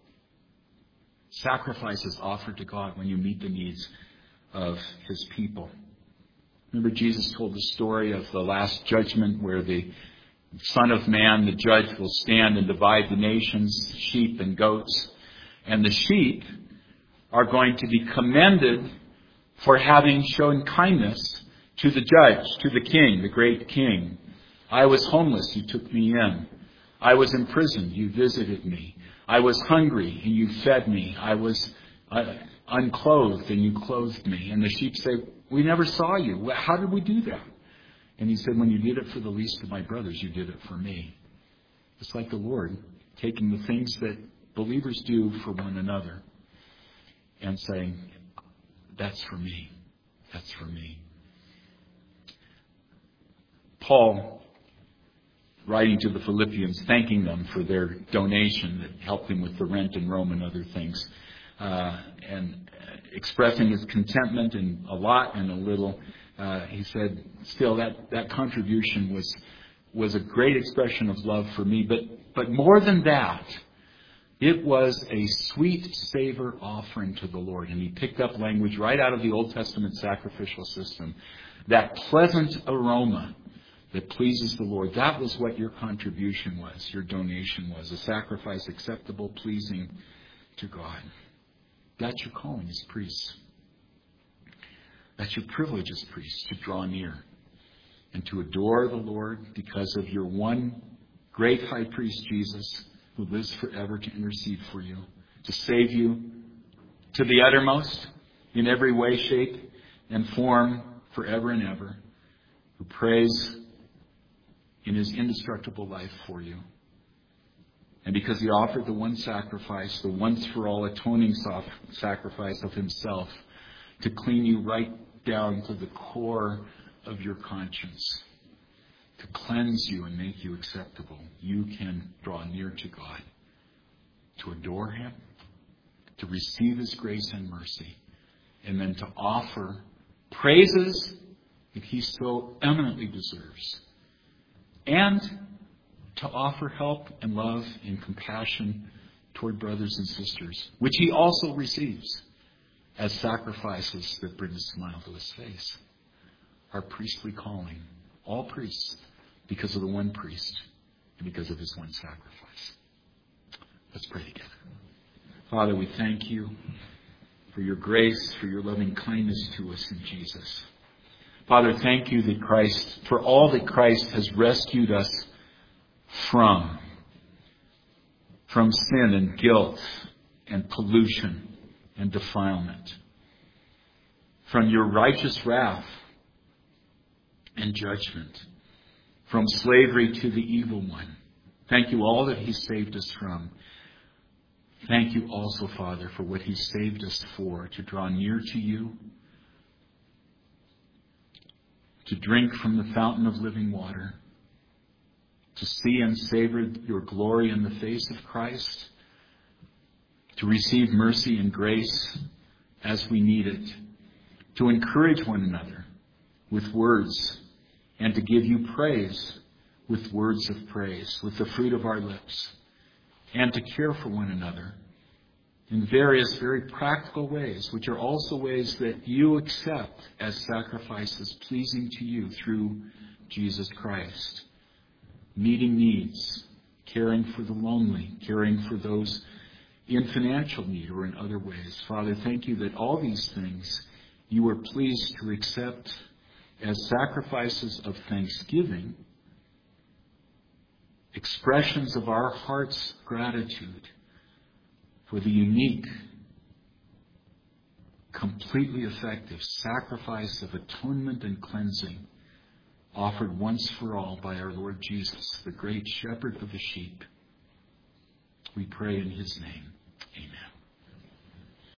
Sacrifices offered to God when you meet the needs of his people. Remember, Jesus told the story of the last judgment where the Son of Man, the judge, will stand and divide the nations, sheep and goats. And the sheep are going to be commended for having shown kindness to the judge, to the king, the great king. I was homeless, you took me in. I was imprisoned, you visited me. I was hungry, and you fed me. I was uh, unclothed, and you clothed me. And the sheep say, we never saw you. How did we do that? And he said, when you did it for the least of my brothers, you did it for me. It's like the Lord taking the things that believers do for one another and saying, that's for me. That's for me. Paul, writing to the Philippians, thanking them for their donation that helped him with the rent in Rome and other things, uh, and expressing his contentment in a lot and a little, uh, he said, still, that, that contribution was was a great expression of love for me. But but more than that, It was a sweet savor offering to the Lord. And he picked up language right out of the Old Testament sacrificial system. That pleasant aroma that pleases the Lord. That was what your contribution was, your donation was. A sacrifice acceptable, pleasing to God. That's your calling as priests. That's your privilege as priests, to draw near and to adore the Lord because of your one great high priest, Jesus, who lives forever to intercede for you, to save you to the uttermost in every way, shape, and form forever and ever, who prays in his indestructible life for you. And because he offered the one sacrifice, the once-for-all atoning sacrifice of himself, to clean you right down to the core of your conscience, to cleanse you and make you acceptable, you can draw near to God, to adore him, to receive his grace and mercy, and then to offer praises that he so eminently deserves, and to offer help and love and compassion toward brothers and sisters, which he also receives as sacrifices that bring a smile to his face. Our priestly calling, all priests, because of the one priest and because of his one sacrifice. Let's pray together. Father, we thank you for your grace, for your loving kindness to us in Jesus. Father, thank you that Christ, for all that Christ has rescued us from, from sin and guilt and pollution and defilement, from your righteous wrath and judgment, from slavery to the evil one. Thank you all that he saved us from. Thank you also, Father, for what he saved us for, to draw near to you, to drink from the fountain of living water, to see and savor your glory in the face of Christ, to receive mercy and grace as we need it, to encourage one another with words, and to give you praise with words of praise, with the fruit of our lips, and to care for one another in various very practical ways, which are also ways that you accept as sacrifices pleasing to you through Jesus Christ. Meeting needs, caring for the lonely, caring for those in financial need or in other ways. Father, thank you that all these things you are pleased to accept as sacrifices of thanksgiving, expressions of our heart's gratitude for the unique, completely effective sacrifice of atonement and cleansing offered once for all by our Lord Jesus, the great shepherd of the sheep. We pray in his name.